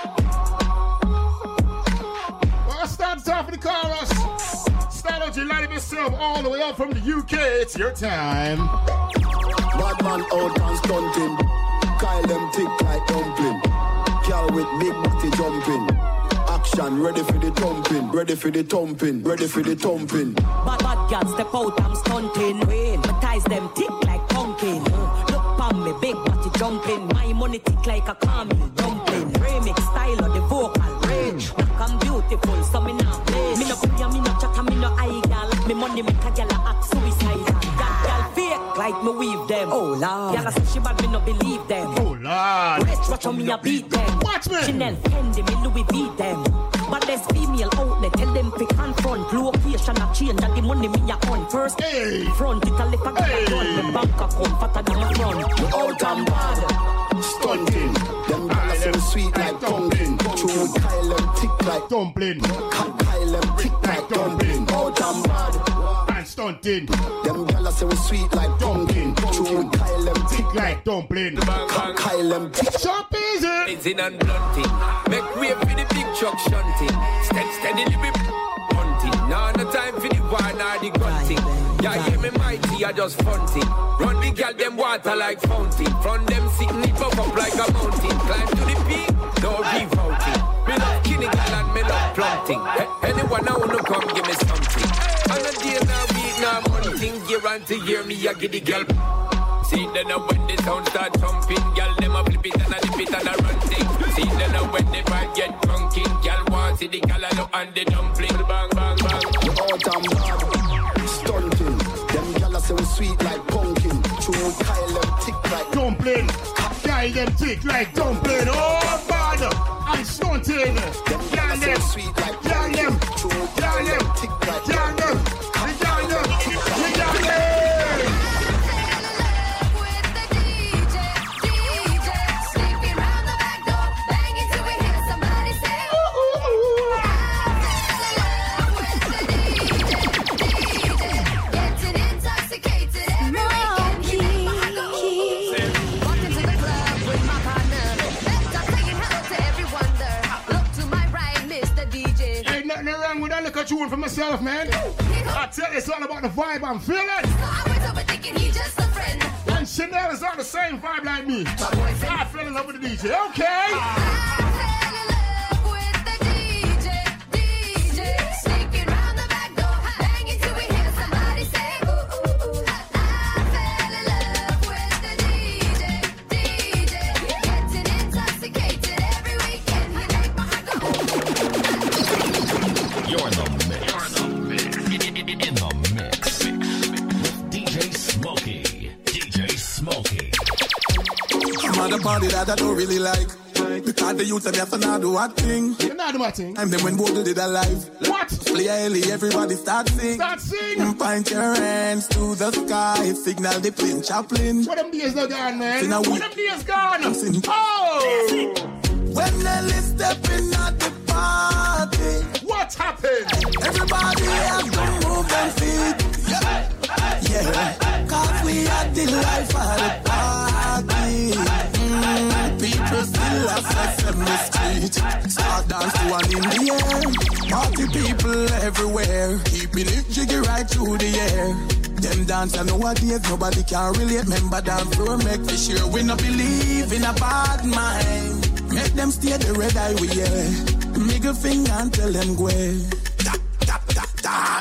Well, start off in the chorus. Stylo G, light yourself all the way up from the UK. It's your time. Bad man out and stunting. Kyle them thick like dumpling. Girl with big body jumping. Action, ready for the thumping. Ready for the thumping. Ready for the thumping. Bad girl step out, I'm stunting. My ties them thick like pumpkin. Look pam me big body jumping. My money thick like a caramel dumpling. Remix style of the vocal range. Black and beautiful, so me now play. Me no kuya, me no chat, me no eye girl. Me money make a girl act suicidal. Girl fake like me weave them. Oh Lord. Girl say she bad, me no believe them. Oh Lord. Rich, watch how me a beat them. Watch me. Chanel, Fendi, me Louis V them. But there's female outlet, tell them pick and front. Location a change and the money me a on first. Front it a lip a get a front. The bank account fatter than my front. Out and bad. Stunting. Them girls so sweet like pumpkin. True Kyle them thick like dumpling. Kyle them thick like dumpling. Out and bad. And stunting. Them girls so sweet like pumpkin. True Kyle them thick like dumpling. Kyle them thick. So busy. Blazing and blunting. Make way for the big truck shunting. Steadily be hunting. Now no time for the wine or the grunting. Yeah, hear me mighty, I just funting. Run the girl them water like fountain. From them sitting it up like a mountain. Climb to the peak, no revolting. Me love kinny girl and me love planting. Anyone I wanna come give me something. On a day now week now hunting. Guarantee hear me I get the girl. See then when the sound start thumping, girl them a flip it and a dip it and a run thing. See then when the vibe get drunking, girl want see the galalo and the dumpling. Bang bang bang. Out and bad, stunting. Them girls so sweet like pumpkin. True Kyle them thick like dumpling. Kyle them thick like dumpling. Oh bad, and stunting. Them girls so sweet like pumpkin. True Kyle them thick like dumpling. Look at you for myself, man. I tell you, it's all about the vibe I'm feeling. I was overthinking he just a friend. And Chanel is on the same vibe like me. I fell in love with the DJ. Okay. The party that I don't really like. Because the youth of me have to not do what thing. You not do what thing? And then when Bogle did alive. What? Play Ellie, everybody start sing. Start sing. Point your hands to the sky. Signal the plane Chaplin. What them days are gone, man? What them days gone? Oh! When Nelly stepping at the party. What happened? Everybody have to move their feet. Yeah. Cause we had the life of the party. People still have sex in the street. Start dance to one in the air. Party people everywhere. Keeping it jiggy right through the air. Them dance and nowadays nobody can relate. Remember dance floor make for sure. We not believe in a bad mind. Make them stay the red eye we yeah. Middle finger and tell them go.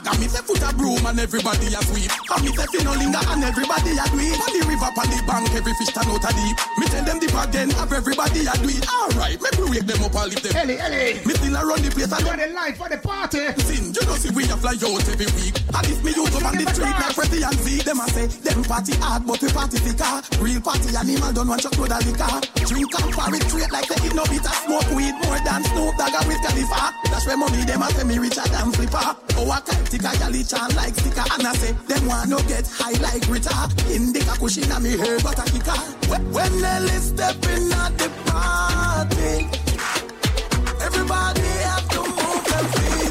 And me say put a broom and everybody a sweep. And me say finna linger and everybody a do it. On the river, on the bank, every fish turn out a deep. Me tell them the again, have everybody a do it. Alright, make we wake them up and lift them. Ellie. Me still a run the place and for the life for the party. Sin, you know see we a fly out every week. And if me use up on the street like Pretty and Z, them a say, them party hard but we party thicker. Real party animal don't want chuck load of liquor. Drink and parry straight like they eat no bitter. Smoke weed more than Snoop Dogg with Khalifa. That's where mommy them a say me richer than Flipper. Oh I can't take a galley chan like sticker. And I say, them want no get high like Rita. Indica cushion and me hair but a kicker. When Nelly step in at the party, everybody have to move their feet.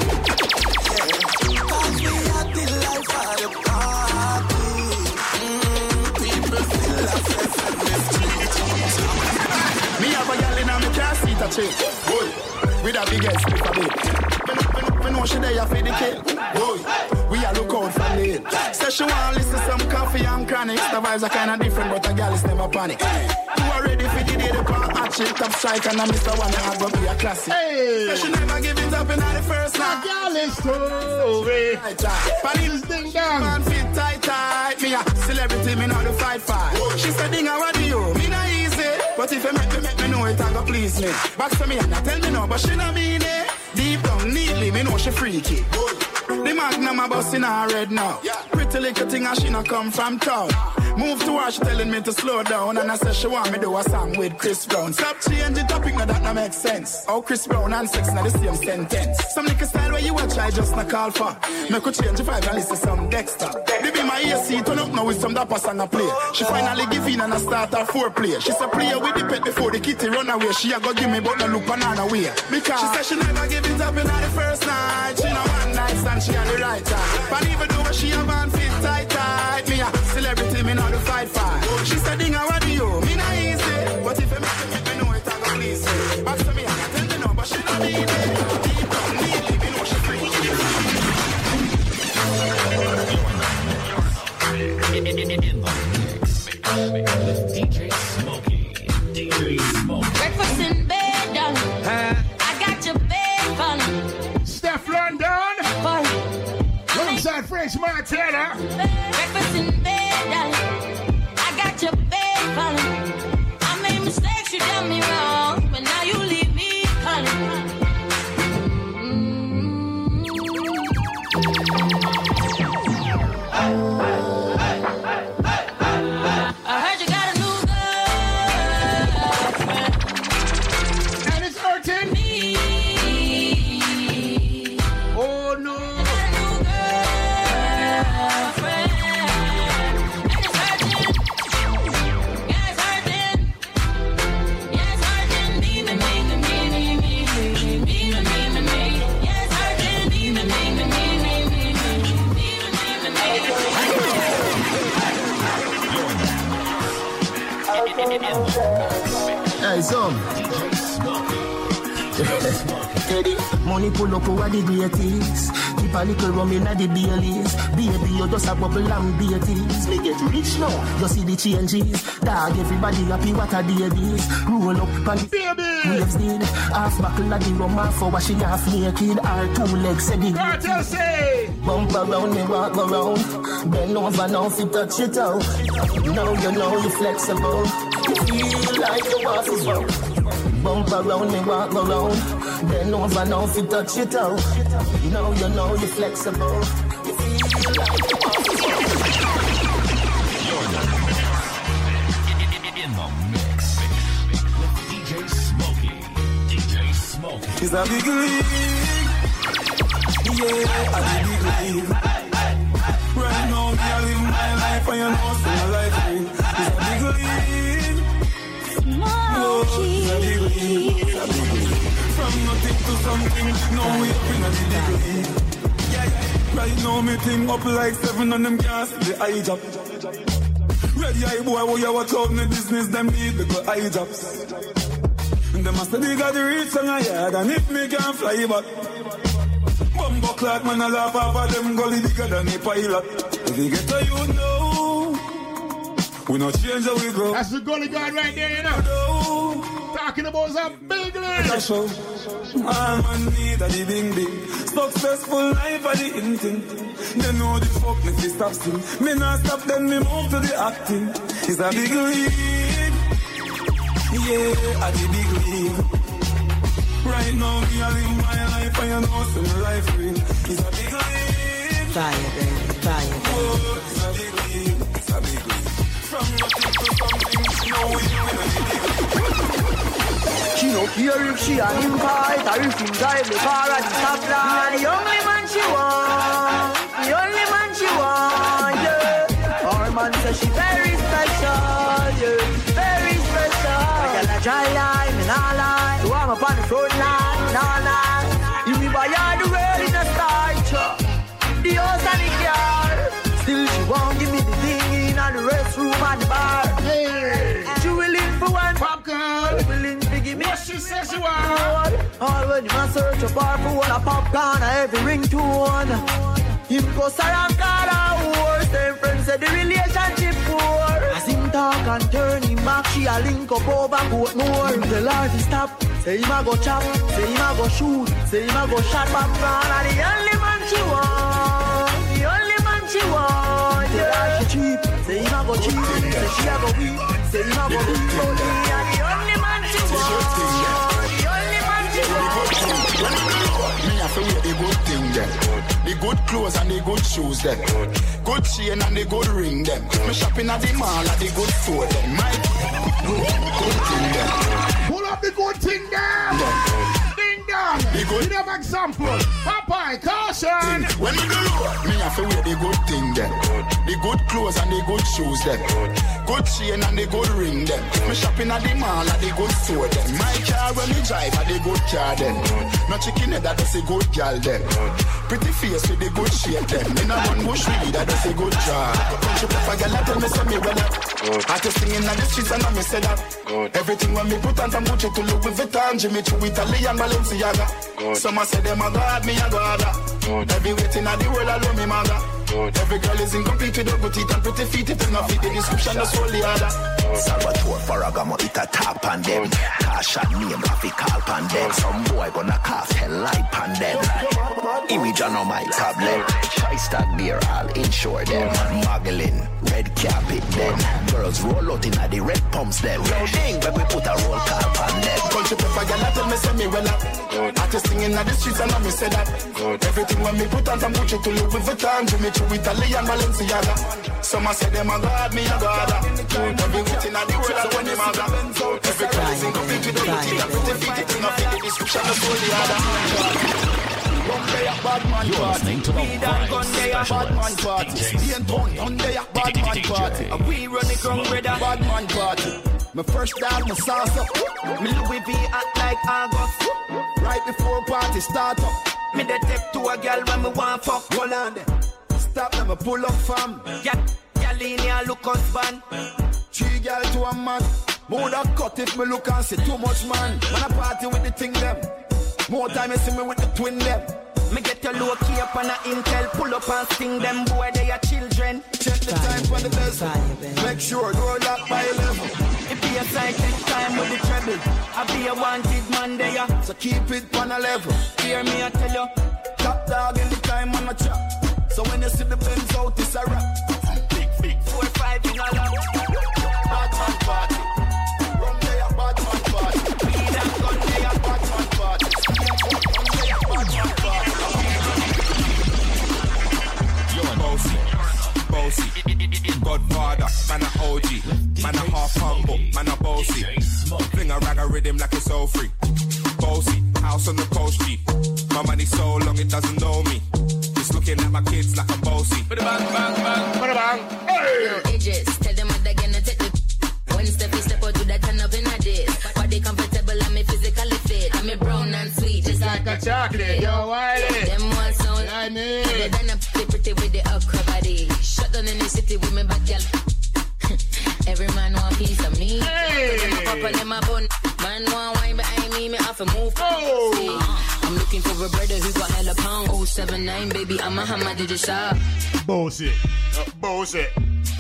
Yeah, cause we are the life of the party. People still have sex in the street. Me have a girl in a me car seat a chick. With a big ass slip of it. Me know she there for the kill. We a look out for late. Say she want listen to some coffee and chronics. The vibes are kinda different, but a girl is never panic. You are ready for the day, the pan hatchet, top strike, and I Mr. One, and go be a classic. Say she never give it up in the first night. Girl is story. Panels ding dong. Man fit tight. Me a celebrity, me know the fight. She said, ding, what do you? Me not easy. But if you make me know it, I go please me. Back to me and I tell me no, but she not mean it. Deep down, neatly, me know she freaky. The magnum a bust in her red now. Pretty little thing and she not come from town. Move to her, she telling me to slow down. And I said she want me do a song with Chris Brown. Stop change the topic, now that no make sense. Oh, Chris Brown and sex, now the same sentence. Some little style where you watch, I just not call for. Me could change the vibe and listen to some Dexter. Baby, my AC turn up now with some dapper song I play. She finally give in and I start her foreplay. She said play with the pet before the kitty run away. She a go give me but no look banana way. Because she said she never give it up in the first night. She no one night stand, she on the right time. But even though she a man fit tight. Me a celebrity, me know the fight. She said, ding, what do you? Me not easy. But if you make me know it, I go please me. Back to me, I can tell you no, but she not need it. Deep down, neatly, me know she free. DJ Smokey. Breakfast in bed, darling. I got your bed, darling. Steph London. Alongside French Montana. Breakfast in bed, darling. I got your bed, darling. I made mistakes, you done me wrong, but now you leave me, darling. I heard you got a new girlfriend. And it's hurting me. Oh no. Hey, son. Eddie, money pull up over the greatest. Keep a little rum in the Baileys. Baby, you just a bubble and beaties. Me get rich now, you see the changes. Dog, everybody happy, what a babies. Roll up on the waves did. Half buckle of the rum, half for washing half naked. Our 2 legs said the Cartel say bump around, me walk around. Bend over now, if you touch it out. Now you know you're flexible. You feel like you want to go. Bump around, me walk around. Bend over now, if you touch it out. Now you know you're flexible. You feel like you want to go. In the mix with DJ Smokey. It's a big league. Yeah, a big league. Right now, me I live my life and you know still a life real. It's a big league. No, it's a big league. It's a big league. From nothing to something, now we up in a big league. Yeah. Right now, me think up like 7 on them gas, the eye job. Ready eye boy, who you watch out in the business, them need the good eye jobs. And them must they got the reach on a yard, and if me can't fly back. Bumbo clock, man, I laugh off of them gully bigger than a pilot. If you get to you know, We not change how we grow. That's the gully guard right there, you know. Talking about some big lady. Show. All man need a the ding ding. Successful life a the in thing. They know the fuck me fi stop sing. Me not stop then me move to the acting. It's a big league. Yeah, a the big league. Right now me a live my life and you know so my life real. It's a big league. Fire, baby, fire. Oh, it's a big league. It's a big league. From nothing to something, now we win a big. She no care if she an invite or if him drive the car at the stop line. The only man she want, the only man she want, yeah. Our man says she very special, yeah, very special. I got a dry line, and all line. So I'm up on the front line, and all line. You me buy all the world in a star, the house and the car. Still she won't give me the thing in the restroom and the bar. Hey, she willing for one popcorn, willing to give me what she says you are. All when you must search a bar for all a popcorn and every ringtone. Him go surround call a war. Same friends said the relationship poor. As him talk and turn him back, she a link up over Portmore. Him tell her to stop. Say him a go chop, say him a go shoot, say him a go shot popcorn. And the only man she want, the only man she want. Tell her she cheap, say him a go cheap, say she a go weak, say him a go weak. And the only man she want, the only man she want. Me have to wear the good thing them. The good clothes and the good shoes them. Good chain and the good ring them. Me shopping at the mall at the good store them. My good thing them. Pull up the good thing them. Ding dong. The good. We have example. Popeye, caution. When me do road, me have to wear the good thing them. The good clothes and the good shoes them. Good chain and the good ring them. Me shopping at the mall at the good store them. My car when me drive at the good car them. No chicken head that does a good girl them. Pretty face with the good shape them. Me no one bush weed that does a good job. She prefer girl that tell me say me well up. I just singing on the streets and I me say that. Everything when me put on from Gucci to Louis Vuitton, Jimmy Choo, Italy and Balenciaga. Some say them a god, me a god. Every waiting at the world alone me maga. Every girl is incomplete with her good teeth and pretty feet. If it's not fit the description, that's all the other. Salvatore Ferragamo, it a tap on them. Caution name, Rafi call on them. Some boy gonna cast hell light on them. Image on my tablet. Try stack beer, I'll insure them. Muggling, red carpet them. Girls roll out in the red pumps them. Ding, but we put a roll call on them. Country pepper, girl, I tell me say me well up. I just singing on the streets and I me say that. Everything when me put on from Gucci to Louis Vuitton, Jimmy Choo, Italy and Balenciaga. Some say them a god, me a god. Every waiting at the world so when them a god. Every girl is incomplete with the beauty and pretty feet. It's not fit the description, that's all the other. You're listening to the Vibe Specialist, Badman party. We run it from Badman party. My first dog, my sauce up. Me Louis V act like August. Right before party start up. Me dey take to a girl when me want fuck. Hold on there. Stop them, me pull up fam. Girl in here look husband. 3 girl to a man. Mood a cut if me look and see too much man. Man a party with the thing them. More time you see me with the twin them. Me get your low key up on a intel. Pull up and sting them boy they are children. Check the time for the best. Make sure door lock by 11. If be a side take time with the treble. I be a wanted man there. So keep it on a level. Hear me I tell you. Top dog in the time on a chop. So when you see the Benz out it's a rap. Big 4-5 in a lot. Badman party. Rum there Badman party. Weed and gun there Badman party. Rum there Badman party. Bossy, Godfather, man a OG, man a half humble, man a bossy. Fling a rag a rhythm like it's all free. Bossy, house on the coast G. My money so long it doesn't know me. It's looking at my kids like a bossy. Bang bang bang, bang. Hey. Ages, tell them what they're gonna take the. When step out, do that turn up in a dish. Body comfortable, I'm a physically fit. I'm a brown and sweet, just like a chocolate. Yo, Wiley. Them one sound. Better than a pretty with the upper body. Shut down in the city with me back, girl. Every man want a piece of me. Hey. Pop in my bun. Man want wine behind me have to move. Oh. I'm looking for a brother who got hella pound. 079, baby, I'm a hammer, did you shop? Bullshit. Bullshit.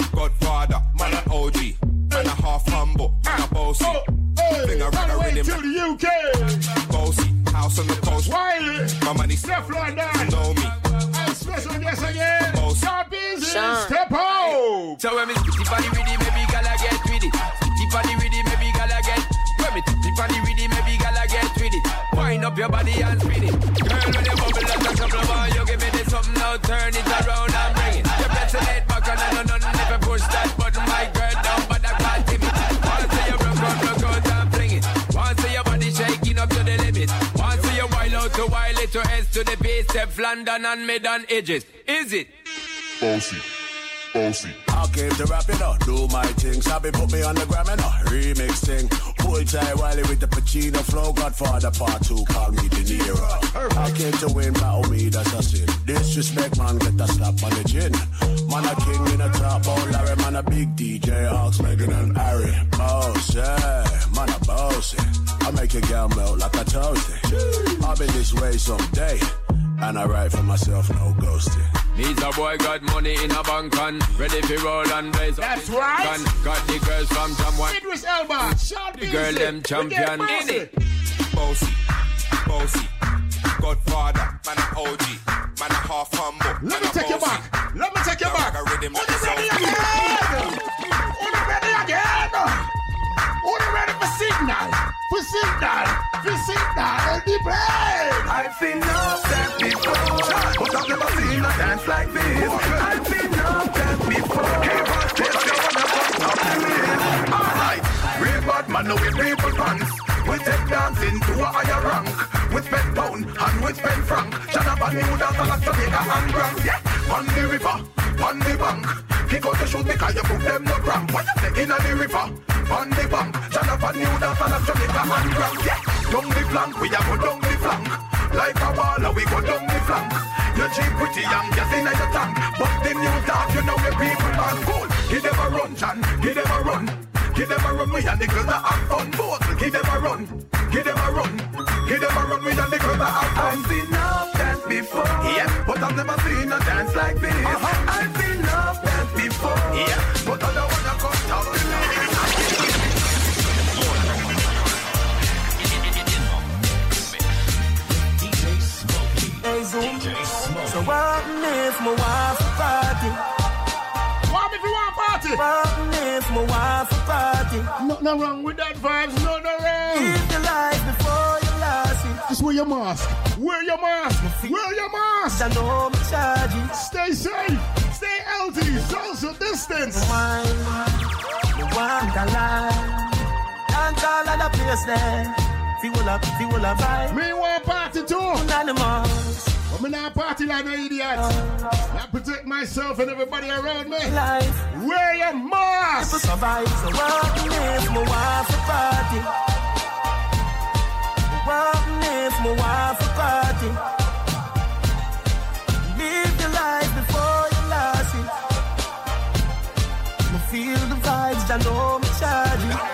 Godfather, man a OG, man a half humble, man a bossy. Fling a rag a rhythm to the UK. Bossy, house on the coast. Wiley, my money Steph London. Know me. Special guest again. Sharp easy, Sean. step out. So when me spitty body with it, maybe gala get with it. Spitty body with it, maybe gala get. When me spitty body with it, maybe gala get with it. Wind up your body and spin it. Girl, when you bubble like a couple of you give me this something now, turn it around and bring it. You press the head back and I know nothing if you push that button, my girl down, but I can't tip it. Once you broke out and fling it. Once your body shaking up to the limit. Once you wild out to wild it to S to the base, step London and mid on edges. Is it? Bossy, bossy. I came to rap it up, do my thing. Sabi put me on the gram and a remix thing. Pull tight Wiley with the Pacino flow. Godfather part 2, call me De Niro. I came to win, battle me, that's a sin. Disrespect, man, get a slap on the chin. Man a king in a top, oh Larry, man a big DJ, Hawks, Megan and Harry. Boss, yeah, man a bossy. I make a girl melt like a toasty. I'll be this way someday. And I write for myself, no ghosting. Needs a boy got money in a bank and ready for roll and blaze. That's right. Got the girls from Jamwan. Idris Elba, Sean The girl them champion in it. Bossy, bossy. Godfather, man a OG, man a half humble. Let me take you back. Let me take you back. Rag a rhythm like Who's ready again? Who's ready again? Who's ready for signal? For signal. For signal. The brain. I've seen enough dance before, but I've never seen a dance like this. I've seen enough dance before, but I wanna put up to this. Alright, real bad man, no we people pants. We take dancing to a higher rank. We spend pound and we spend franc. Shanaban, New Dance, and Jamaica and Grand. Yeah, on the river, on the bank. Kick out the shoes because you put them no cramp. When you take in the river, on the bank. Shanaban, New Dance, and Jamaica and Grand. Yeah, down the flank, we a go down the flank. Like a baller, we go down the flank. You're cheap, pretty young, just in your tank. But the new dance, you know the people are cool. Give them a run, Chan, give them a run. Give them a run, we and the girls that have fun. Both, give them a run, give them a run. Give them a run, we and the girls that have fun. I've seen enough dance before, yeah, but I've never seen a dance like this. I've seen enough dance before, yeah, but I don't wanna come talk to me. Hey Zoom, so what if my wife a party? What if you want party? What if my wife a party? Nothing wrong with that vibes, nothing wrong. Live your life before you lost it. Just wear your mask. Wear your mask. Wear your mask. I know I'm charging. Stay safe. Stay healthy. Social distance. Wine, the one that lie. Dance all of the place there. Feel a vibe. Me want party too. Anonymous. But me not party like no idiot. I protect myself and everybody around me. Life. Wear your mask. People survive. So what if my wife a party? What if my wife a party? Live your life before you lost it. Me feel the vibes, I know me charging.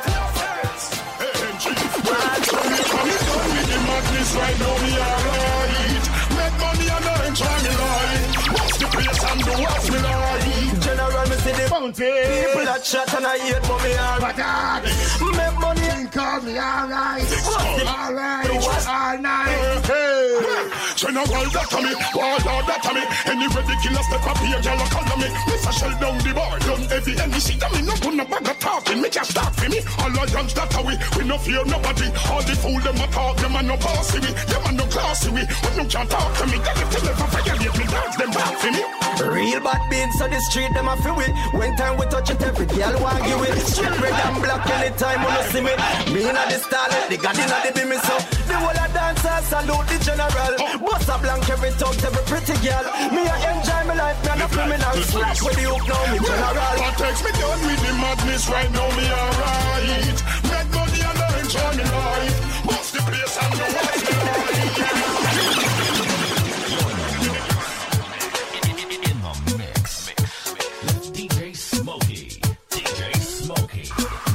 Madness right now, me alright. Make money and I enjoy me life. What's the place and do what's me like? General, me see the bounty. People that chat and I hate, but me alright. Make money and call me alright. Alright, What's all night. Hey, General, that to me, all that to me. Any ridiculous step up here, girl, call me. Miss a shell down the bar, done heavy. And me see that me not gonna bag of talking. Me just talk for me. Alliance that we no fear nobody. All the fool them a talk, them a no bossy we. Them a no classy we. When you can't talk to me, tell them never violate me. Dance them back for me. Real bad beans on the street, them a feel it. When time we touch it, every girl want give it. Straight red and black anytime when you see me. Me inna the starlet, the god inna the beam so. The whole of dancers salute the general. Bust a blank every talk, every pretty girl. Me a enjoy my life, me a no criminal. Slap with the hook now, me general. What takes me down with the madness right now, me alright. Make money and I enjoy me life. What's the place and the what's me like? DJ Smokey. DJ Smokey.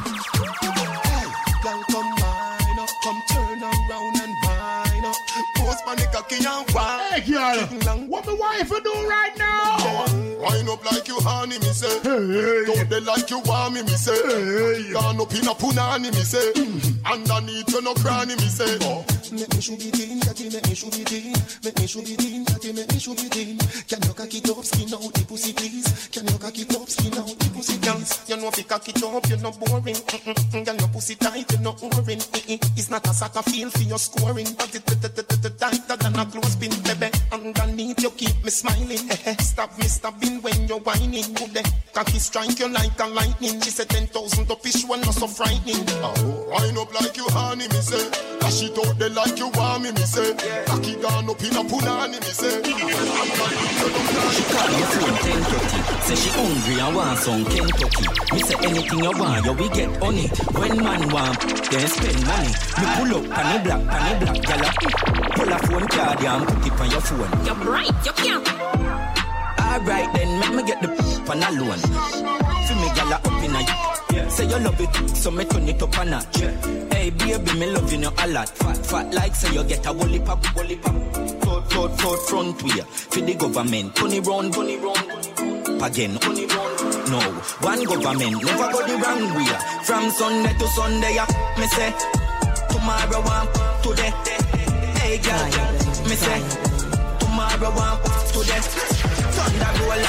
Girl, come wine up, come turn around and wine up. Post my cocky and wine. Hey, girl, what my wife do right now? Wine up like you honey, me say. Don't they like you want me say. Gone up in a punani, me say. Underneath you no cranny, me say. Make me shoot it in, catty, make me shoot it in. Make me shoot it in, catty, make me shoot it in. Can you cock it up, skin out the pussy, please? Can you cock it up, skin out the pussy, please? You know if you cock it up, you're not boring. Girl, your pussy tight, you're not boring. It's not a soccer field for your scoring, but it's tighter than a clothespin, baby. Underneath you keep me smiling. Stop me stopping when you're whining. Good day, cocky strike you like a lightning. She said 10,000 up fish, one not so frightening. Wind up like you honey, me say. Dash it out there like you want me say. Cocky gone up in a punani, me say. She call me phone 10:30. Say she hungry and want some Kentucky. Me say anything you want, you we get on it. When man want, then spend money. Me pull up, panny black, gyal. Pull a phone card and put it on your phone. You're bright, you can't. Alright then, make me get the pan alone. See me gyal up in a. Say you love it, so me turn it up a notch. Hey baby, me loving you a lot. Fat like say you get a wally pop. Float front way. For the government, turn round. Again, no, one government never go the wrong way. From Sunday to Sunday, me say tomorrow one today. Hey girl, me say tomorrow one today. Thunder roll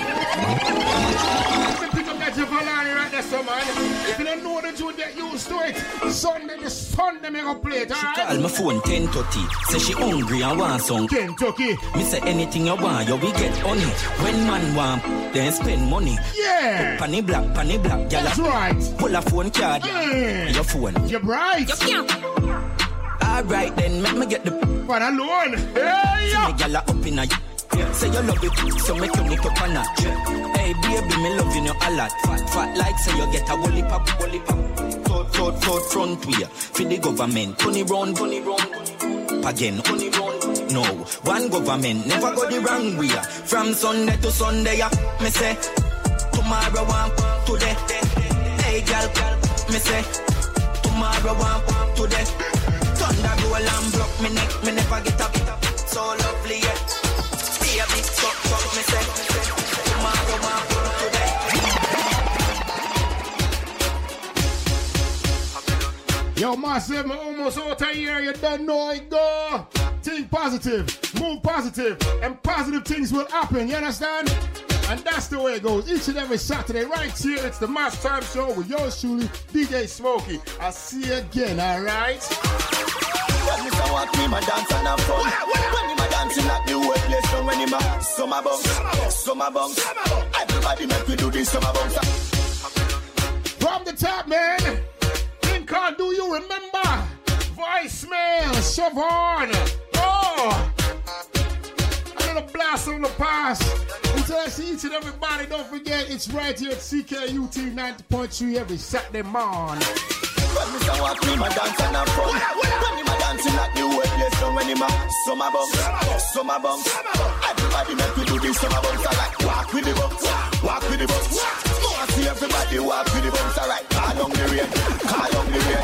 Right there, so man. If you don't know that you get used to it, Sunday me go play it, alright? She call my phone 10:30. Say she hungry and want some Kentucky. Me say anything you want, you we get on it. When man want, then spend money. Yeah. Panny black, gyal. That's right. Pull a phone card. Your phone. You're right. You can't. Alright then, make me get the pan alone. Hey, see me gyal up in a. Say you love it, so make you it up a notch. Hey baby, me loving you a lot. Fat like say you get a wally pop. Float front way. For the government, turn round. Again, no, one government never go the wrong way. From Sunday to Sunday, me say tomorrow one today. Hey girl, me say tomorrow one today. Thunder roll and block me neck, me never get up. So lovely, yeah. Baby, stop, me say tomorrow one today. Yo, massive, I'm almost out of here. You don't know it go. Think positive, move positive, and positive things will happen. You understand? And that's the way it goes. Each and every Saturday, right here, it's the Mass Time Show with yours truly, DJ Smokey. I'll see you again, alright? When me say walk me, my dance and have fun. When me my dancing like the whole place, so when him a summer bounce. Everybody make we do this summer bounce. From the top, man. Lincoln, do you remember? Voicemail, Siobhan. Oh, a little blast from the past. Until I see each and everybody, don't forget it's right here at CKUT 90.3 every Saturday morning. When me say walk me, my dance and have fun. When him a dancing like the whole place, so when him a summer bounce. Everybody make we do this summer bounce. Alright, walk with the bounce. I see everybody walk with the bounce. Alright, call on the rain. You call on the rain.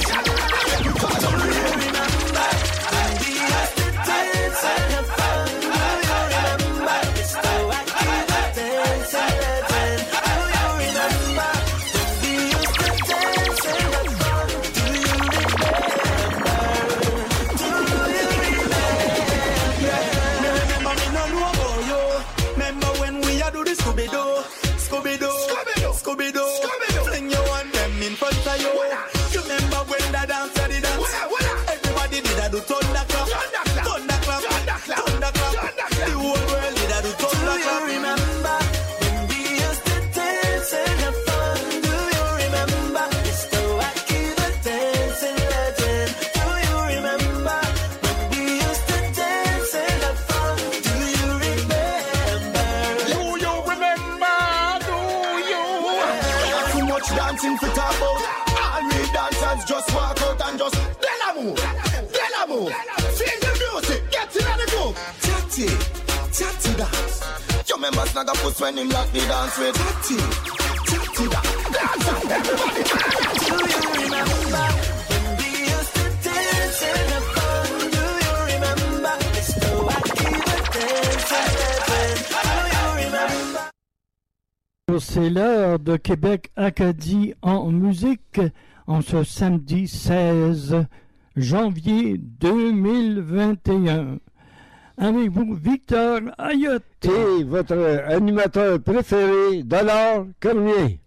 Scooby-Doo, fling you and them in front of you. You remember when the dance did dance? Everybody did a do thunderclap. The whole world did a do thunderclap. Do you remember when we used to dance and have fun? Do you remember Mr. Wacky the dancing legend? Do you remember when we used to dance and have fun? Do you remember? Dancing for talk about. All we dancers just walk out and just then I move. Feel the music, get in the groove. Tatty dance. You remember Snaggerpuss when him lock the dance with Tatty dance. Dance, everybody. Do you remember? Alors, c'est l'heure de Québec Acadie en musique en ce samedi 16 janvier 2021. Avec vous, Victor Ayotte. Et votre animateur préféré, Dollar Cormier.